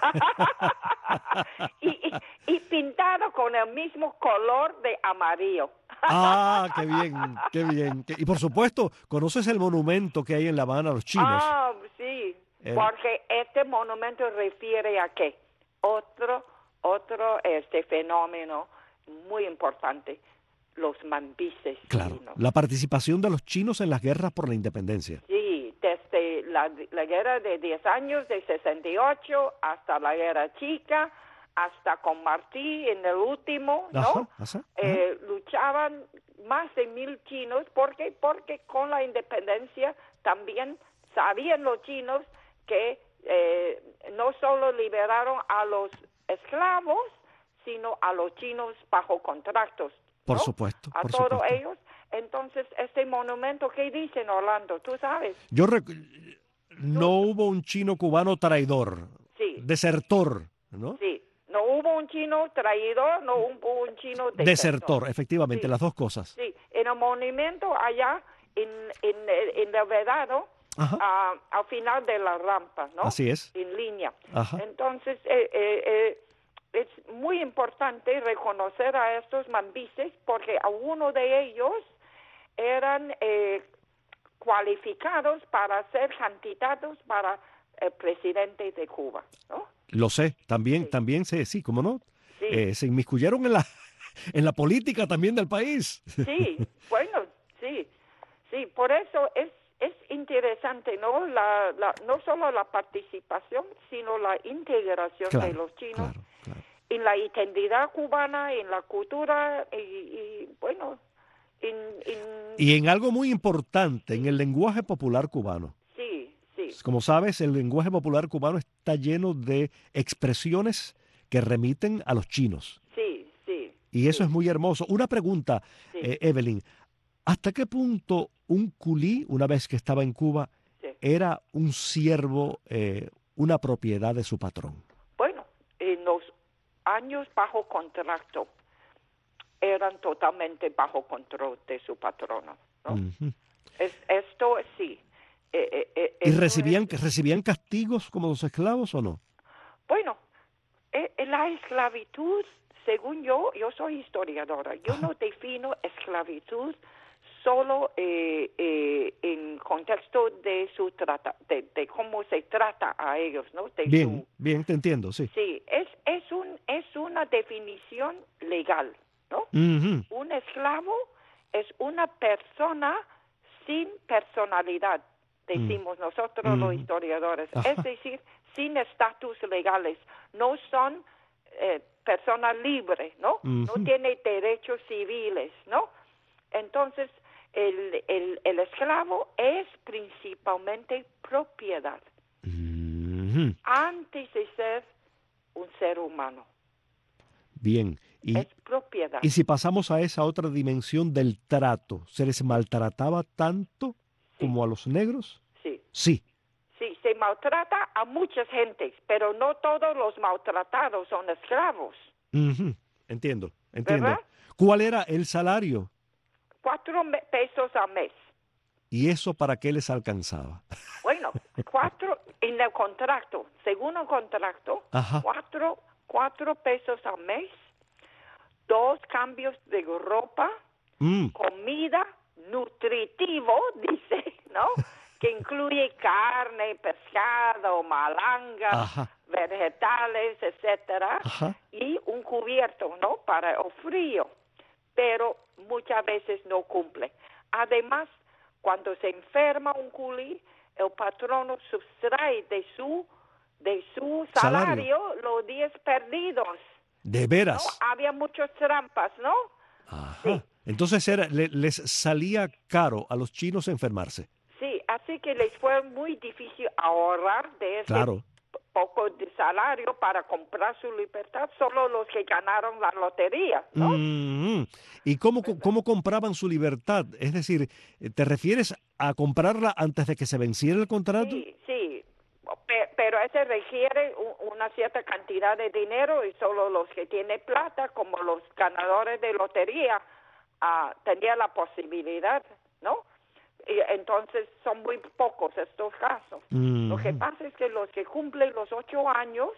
y, y, y pintado con el mismo color de amarillo. Ah, qué bien, qué bien. Y por supuesto, ¿conoces el monumento que hay en La Habana a los chinos? Ah, sí, Eh. porque este monumento refiere a qué? Otro, otro este fenómeno muy importante, los mambises Claro, chinos. la participación de los chinos en las guerras por la independencia. Sí, desde la, la guerra de diez años, de sesenta y ocho, hasta la guerra chica, hasta con Martí en el último, ¿no? Ajá, ajá, ajá. Eh, luchaban más de mil chinos, ¿por qué? Porque con la independencia también sabían los chinos que eh, no solo liberaron a los esclavos, sino a los chinos bajo contratos. Por ¿no? supuesto, A por todos supuesto. ellos. Entonces, este monumento, ¿qué dicen, Orlando? ¿Tú sabes? Yo rec- no hubo un chino cubano traidor, Sí, desertor, ¿no? sí. No hubo un chino traidor, no hubo un chino desertor. Desertor, efectivamente, Sí. las dos cosas. Sí, en el monumento allá, en, en, en el vedado, Ajá. ah, al final de la rampa, ¿no? Así es. En línea. Ajá. Entonces, eh, eh, eh, es muy importante reconocer a estos mambises porque algunos de ellos eran eh, cualificados para ser candidatos para el presidente de Cuba, ¿no? Lo sé, también, Sí. también sé, sí, ¿cómo no? Sí. Eh, se inmiscuyeron en la, en la política también del país. Sí, bueno, sí, sí, por eso es es interesante, ¿no? La, la no solo la participación, sino la integración Claro, de los chinos claro, claro. en la identidad cubana, en la cultura y, y, bueno, en, en Y en algo muy importante, en el lenguaje popular cubano. sí, sí, Como sabes, el lenguaje popular cubano está lleno de expresiones que remiten a los chinos. sí, sí. Y eso sí, es muy hermoso. Una pregunta, sí, eh, Evelyn. ¿Hasta qué punto un culí, una vez que estaba en Cuba, sí. era un siervo, eh, una propiedad de su patrón? Bueno, en los años bajo contrato eran totalmente bajo control de su patrono, ¿no? Ujú. Es, esto sí. Eh, eh, eh, ¿Y esto recibían, es- recibían castigos como los esclavos o no? bueno, eh, eh, la esclavitud, según yo, yo soy historiadora, yo no defino esclavitud solo eh, eh, en contexto de su trata, de, de cómo se trata a ellos, ¿no? De Bien, su- bien, te entiendo, sí. sí, es es un es una definición legal, ¿no? Ujú. Un esclavo es una persona sin personalidad, decimos nosotros los Mm. historiadores, Ajá. es decir, sin estatus legales. No son eh, persona libre, ¿no? Uh-huh. No tiene derechos civiles, ¿no? Entonces, el, el, el esclavo es principalmente propiedad, Uh-huh. antes de ser un ser humano. Bien. Y, es propiedad. y si pasamos a esa otra dimensión del trato, ¿se les maltrataba tanto Sí. como a los negros? Sí. Sí. Sí, se maltrata a muchas gentes, pero no todos los maltratados son esclavos. Uh-huh. Entiendo, entiendo. ¿Verdad? ¿Cuál era el salario? Cuatro me- pesos al mes. ¿Y eso para qué les alcanzaba? Bueno, cuatro en el contrato, según el contrato, Ajá. cuatro, cuatro pesos al mes, dos cambios de ropa, Mm. comida, nutritivo, dice, ¿no? Que incluye carne, pescado, malanga, Ajá. vegetales, etcétera, Ajá. y un cubierto, ¿no? Para el frío, pero muchas veces no cumple. Además, cuando se enferma un culí, el patrono sustrae de su de su Salario. salario, los días perdidos. ¿De ¿No? veras? Había muchas trampas, ¿no? Ajá. Sí. Entonces era, le- les salía caro a los chinos enfermarse. Sí, así que les fue muy difícil ahorrar de ese Claro. p- poco de salario para comprar su libertad, solo los que ganaron la lotería, ¿no? Mm. ¿Y cómo, co- cómo compraban su libertad? Es decir, ¿te refieres a comprarla antes de que se venciera el contrato? Sí, sí, pe- pero ese requiere u- una cierta cantidad de dinero y solo los que tienen plata, como los ganadores de lotería, ah, tenían la posibilidad, ¿no? Y entonces son muy pocos estos casos. Mm. Lo que pasa es que los que cumplen los ocho años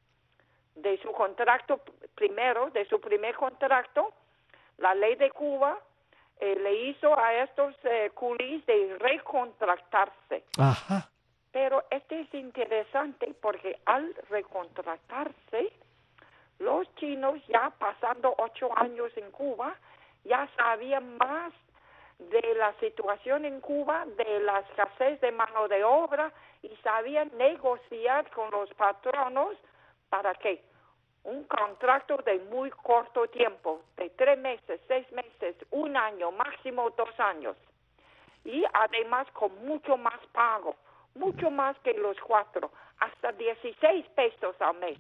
de su contrato p- primero, de su primer contrato, la ley de Cuba eh, le hizo a estos eh, culís de recontractarse. Ajá. Pero este es interesante porque al recontratarse, los chinos ya pasando ocho años en Cuba, ya sabían más de la situación en Cuba, de la escasez de mano de obra y sabían negociar con los patronos para que un contrato de muy corto tiempo, de tres meses, seis meses, un año, máximo dos años, y además con mucho más pago, mucho más que los cuatro, hasta dieciséis pesos al mes.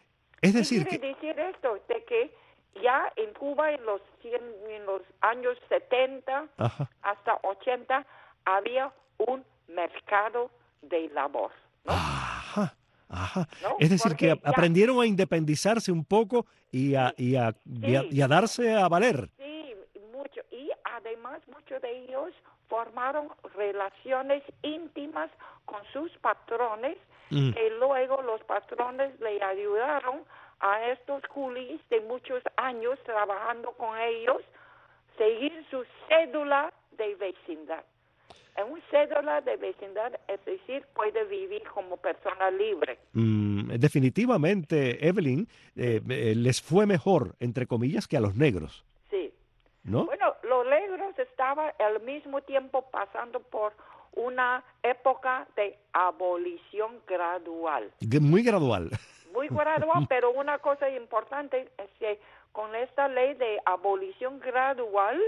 Es ¿Qué decir, quiere que decir esto? De que ya en Cuba en los, cien, en los años setenta Ajá. hasta ochenta había un mercado de labor, ¿no? Ajá, ajá. ¿No? Es decir, que Porque ya- aprendieron a independizarse un poco y a, y a, y a- Sí. y a darse a valer. Sí, mucho. Y además muchos de ellos formaron relaciones íntimas con sus patrones, Mm. que luego los patrones le ayudaron a estos culís de muchos años trabajando con ellos, seguir su cédula de vecindad. En un cédula de vecindad, es decir, puede vivir como persona libre. Mm, definitivamente, Evelyn, eh, eh, les fue mejor, entre comillas, que a los negros, Sí. ¿no? Bueno, los negros estaban al mismo tiempo pasando por una época de abolición gradual. Que muy gradual. Muy gradual, pero una cosa importante es que con esta ley de abolición gradual,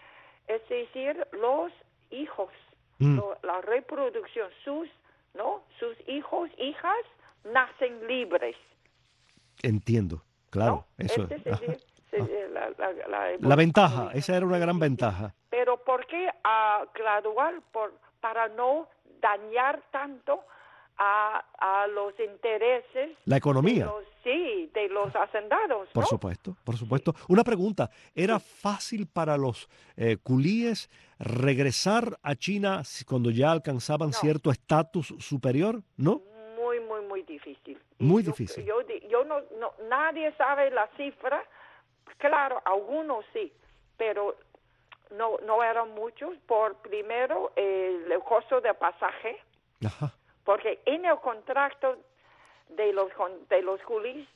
es decir, los hijos, Mm. lo- la reproducción, sus, ¿no? Sus hijos, hijas, nacen libres. Entiendo, claro. ¿no? Eso, Este es ajá. decir, se- la, la- la La ventaja, abolición. esa era una gran ventaja. Pero ¿por qué ah, gradual? Por, para no dañar tanto a, a los intereses La de economía. los, sí, de los hacendados, Por ¿no? supuesto, por supuesto. Una pregunta, ¿era fácil para los eh, culíes regresar a China si- cuando ya alcanzaban No. cierto estatus superior? ¿No? Muy, muy, muy difícil. Y Muy yo- difícil. Yo, di- yo no, no, nadie sabe la cifra. Claro, algunos sí, pero no, no eran muchos. Por primero, eh, el costo de pasaje, Ajá. porque en el contrato de los con- de los culís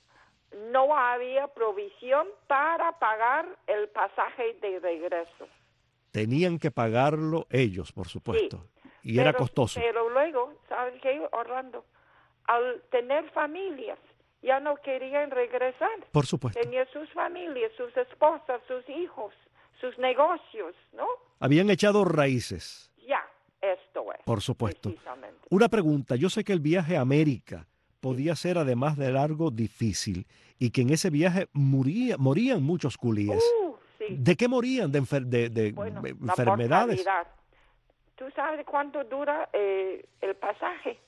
no había provisión para pagar el pasaje de regreso. Tenían que pagarlo ellos, por supuesto. Y era Pero- costoso. Pero luego, ¿sabes qué, Orlando? Al tener familias ya no querían regresar. Por supuesto. Tenían sus familias, sus esposas, sus hijos, sus negocios, ¿no? Habían echado raíces. Ya, esto es. Por supuesto. Precisamente. Una pregunta, yo sé que el viaje a América podía ser, además de largo, difícil, y que en ese viaje moría, morían muchos culíes. Uh, sí. ¿De qué morían? ¿De, enfer de, de Bueno, enfermedades? La mortalidad. ¿Tú sabes cuánto dura eh, el pasaje?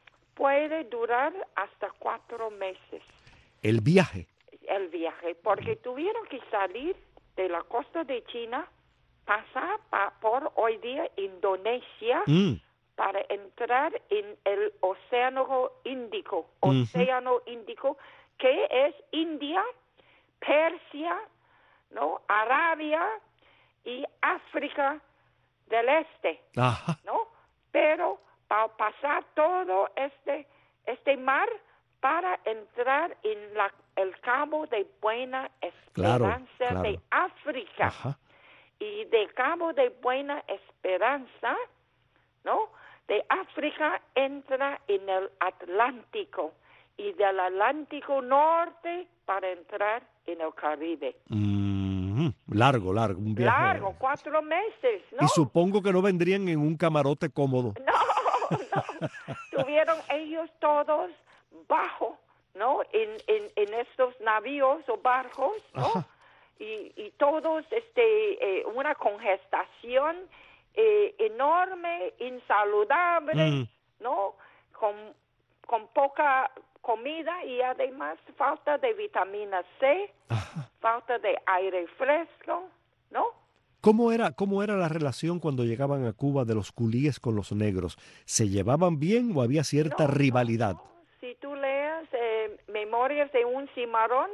Puede durar hasta cuatro meses. El viaje. El viaje, porque tuvieron que salir de la costa de China, pasar pa, por hoy día Indonesia, Mm. para entrar en el Océano Índico, Océano uh-huh. Índico, que es India, Persia, ¿no? Arabia y África del Este, Ajá. ¿no? Pero para pasar todo este este mar para entrar en la, el Cabo de Buena Esperanza claro, claro. de África. Ajá. Y de Cabo de Buena Esperanza, ¿no? De África entra en el Atlántico y del Atlántico Norte para entrar en el Caribe. Mm-hmm. Largo, largo, un viaje. Largo, cuatro meses, ¿no? Y supongo que no vendrían en un camarote cómodo. No, no. Tuvieron ellos todos bajo, ¿no? En, en, en estos navíos o barcos, ¿no? Ajá. Y, y todos, este, eh, una congestación eh, enorme, insaludable, Mm. ¿no? Con, con poca comida y además falta de vitamina C, Ajá. falta de aire fresco, ¿no? ¿Cómo era, ¿Cómo era la relación cuando llegaban a Cuba de los culíes con los negros? ¿Se llevaban bien o había cierta No, rivalidad? no, no. Si tú leas eh, Memorias de un cimarrón,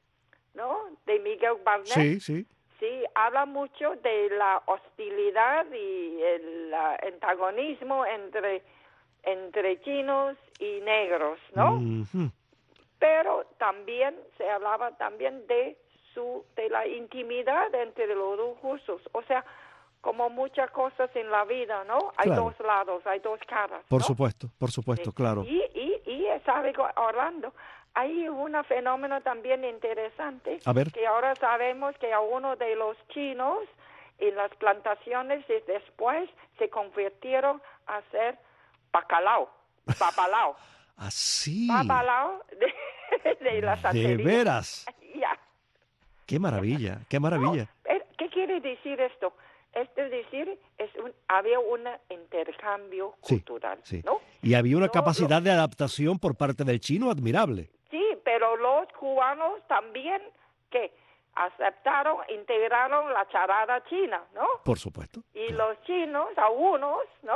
¿no? De Miguel Barnet. Sí, sí. Sí, habla mucho de la hostilidad y el uh, antagonismo entre, entre chinos y negros, ¿no? Mm-hmm. Pero también se hablaba también de su de la intimidad entre los dos cursos. O sea, como muchas cosas en la vida, ¿no? Hay Claro. dos lados, hay dos caras. Por ¿no? supuesto, por supuesto, Sí. claro. Y, y, y sabe, Orlando, hay un fenómeno también interesante, A ver. que ahora sabemos que a uno de los chinos en las plantaciones y después se convirtieron a hacer bacalao, papalao. Así. Papalao de, de la ¿De santería. veras? Ya. Qué maravilla, qué maravilla. No, eh, ¿qué quiere decir esto? Esto es decir, es un, había un intercambio Sí, cultural, sí. ¿no? Y había una No, capacidad lo- de adaptación por parte del chino admirable. Sí, pero los cubanos también que aceptaron, integraron la charada china, ¿no? Por supuesto. Y claro. los chinos, algunos, ¿no?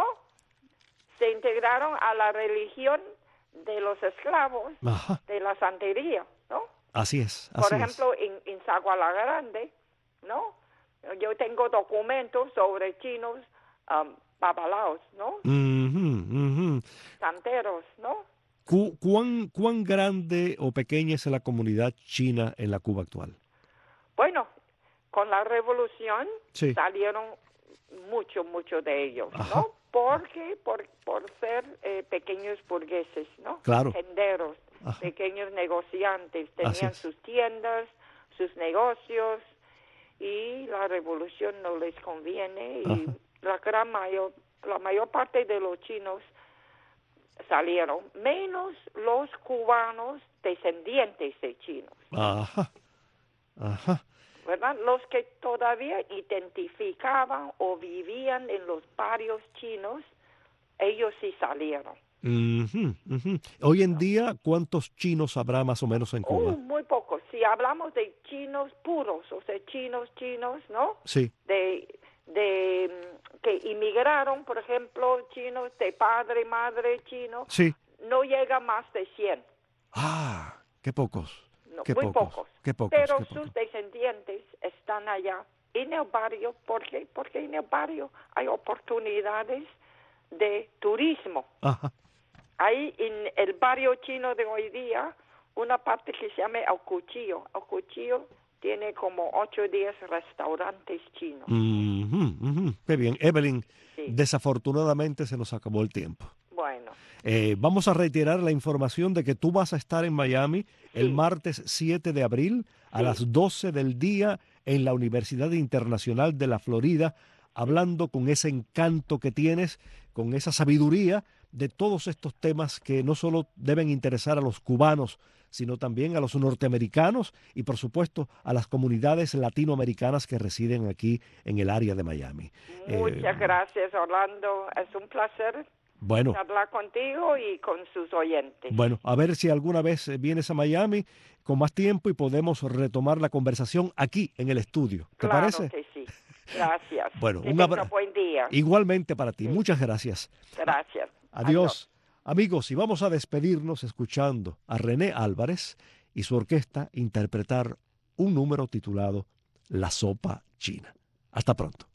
Se integraron a la religión de los esclavos, Ajá. de la santería, ¿no? Así es. Así Por es. ejemplo, en, en Zaguala Grande, ¿no? Yo tengo documentos sobre chinos um, babalaos, ¿no? Ujú, ujú. Santeros, ¿no? Cu- ¿Cuán, ¿Cuán grande o pequeña es la comunidad china en la Cuba actual? Bueno, con la revolución Sí. salieron muchos, muchos de ellos, Ajá. ¿no? Porque por, por ser eh, pequeños burgueses, ¿no? Claro. Tenderos, Ajá. pequeños negociantes, Así tenían es. sus tiendas, sus negocios, y la revolución no les conviene, y Ajá. la gran mayor, la mayor parte de los chinos salieron, menos los cubanos descendientes de chinos. Ajá. Ajá. ¿Verdad? Los que todavía identificaban o vivían en los barrios chinos, ellos sí salieron. Ujú, ujú. Hoy en día, ¿cuántos chinos habrá más o menos en Cuba? Uh, muy pocos. Si hablamos de chinos puros, o sea, chinos, chinos, ¿no? Sí. De, de mm, que inmigraron, por ejemplo, chinos de padre, madre chino, Sí. no llega más de cien. Ah, qué pocos. No, Qué muy pocos, pocos. qué pocos, Pero qué sus pocos. descendientes están allá en el barrio. ¿Por qué? Porque en el barrio hay oportunidades de turismo. Ajá. Hay en el barrio chino de hoy día una parte que se llama El Cuchillo. El Cuchillo tiene como ocho o diez restaurantes chinos. Ujú, ujú. Qué bien. Evelyn, Sí. desafortunadamente se nos acabó el tiempo. Bueno, Eh, vamos a reiterar la información de que tú vas a estar en Miami el martes siete de abril a las doce del día en la Universidad Internacional de la Florida, hablando con ese encanto que tienes, con esa sabiduría de todos estos temas que no solo deben interesar a los cubanos, sino también a los norteamericanos y, por supuesto, a las comunidades latinoamericanas que residen aquí en el área de Miami. Muchas eh, gracias, Orlando. Es un placer bueno, hablar contigo y con sus oyentes. Bueno, a ver si alguna vez vienes a Miami con más tiempo y podemos retomar la conversación aquí en el estudio. ¿Te claro parece? Que sí. Gracias. Bueno, que un abrazo. Buen día. Igualmente para ti. Sí. Muchas gracias. Gracias. Adiós. Adiós. Amigos, y vamos a despedirnos escuchando a René Álvarez y su orquesta interpretar un número titulado La Sopa China. Hasta pronto.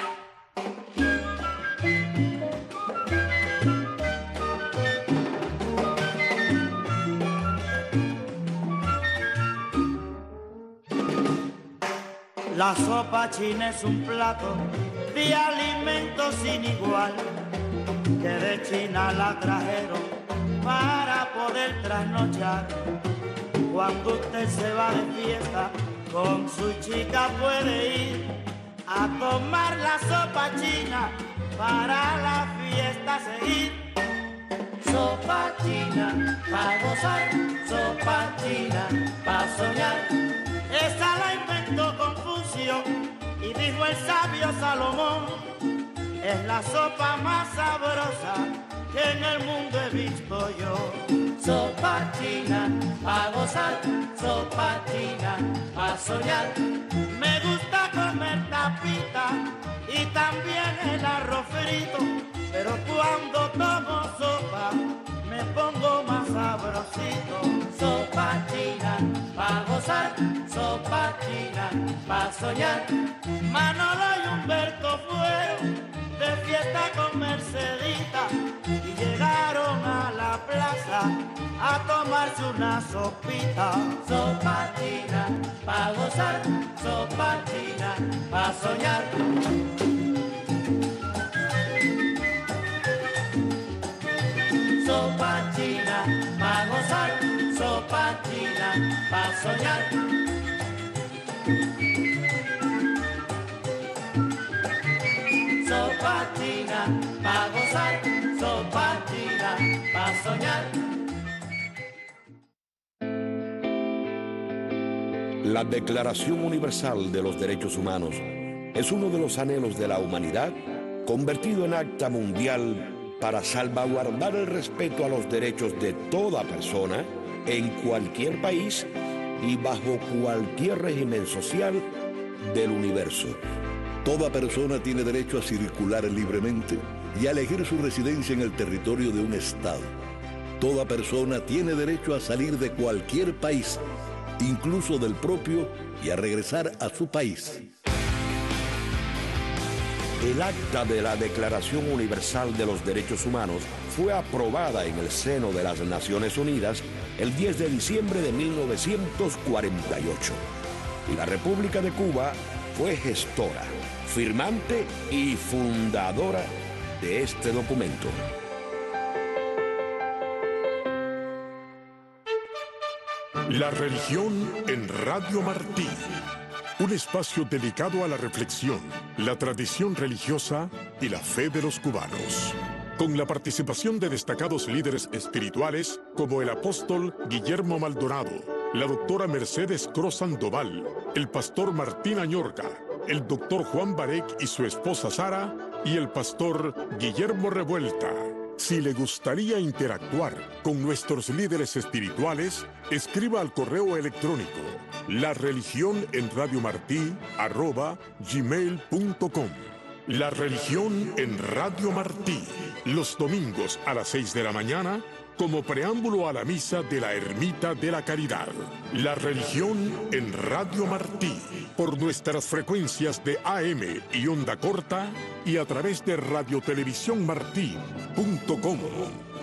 La sopa china es un plato de alimentos sin igual, que de China la trajeron para poder trasnochar. Cuando usted se va de fiesta, con su chica puede ir a tomar la sopa china para la fiesta seguir. Sopa china para gozar, sopa china para soñar. Esa la inventó Confucio y dijo el sabio Salomón: es la sopa más sabrosa que en el mundo he visto yo. Sopa china pa' gozar, sopa china pa' soñar. Me gusta comer tapita y también el arroz frito, pero cuando tomo sopa me pongo más sabrosito. Sopa china pa' gozar, sopa china pa' soñar. Manolo y Humberto fueron de fiesta con Mercedita y llegaron a la plaza a tomarse una sopita. Sopa china pa' gozar, sopa china pa' soñar. Sopa china pa' gozar, sopa china pa' soñar. Sopa china pa' gozar, sopa china pa' soñar. La Declaración Universal de los Derechos Humanos es uno de los anhelos de la humanidad convertido en acta mundial para salvaguardar el respeto a los derechos de toda persona en cualquier país y bajo cualquier régimen social del universo. Toda persona tiene derecho a circular libremente y a elegir su residencia en el territorio de un estado. Toda persona tiene derecho a salir de cualquier país, incluso del propio, y a regresar a su país. El acta de la Declaración Universal de los Derechos Humanos fue aprobada en el seno de las Naciones Unidas el diez de diciembre de mil novecientos cuarenta y ocho. Y la República de Cuba fue gestora, firmante y fundadora de este documento. La religión en Radio Martí. Un espacio dedicado a la reflexión, la tradición religiosa y la fe de los cubanos. Con la participación de destacados líderes espirituales como el apóstol Guillermo Maldonado, la doctora Mercedes Cruz Sandoval, el pastor Martín Añorga, el doctor Juan Barek y su esposa Sara y el pastor Guillermo Revuelta. Si le gustaría interactuar con nuestros líderes espirituales, escriba al correo electrónico la religión en Radio Martí arroba gmail punto com. La religión en Radio Martí, los domingos a las seis de la mañana, como preámbulo a la misa de la Ermita de la Caridad. La religión en Radio Martí, por nuestras frecuencias de A M y onda corta y a través de radiotelevisión martí punto com.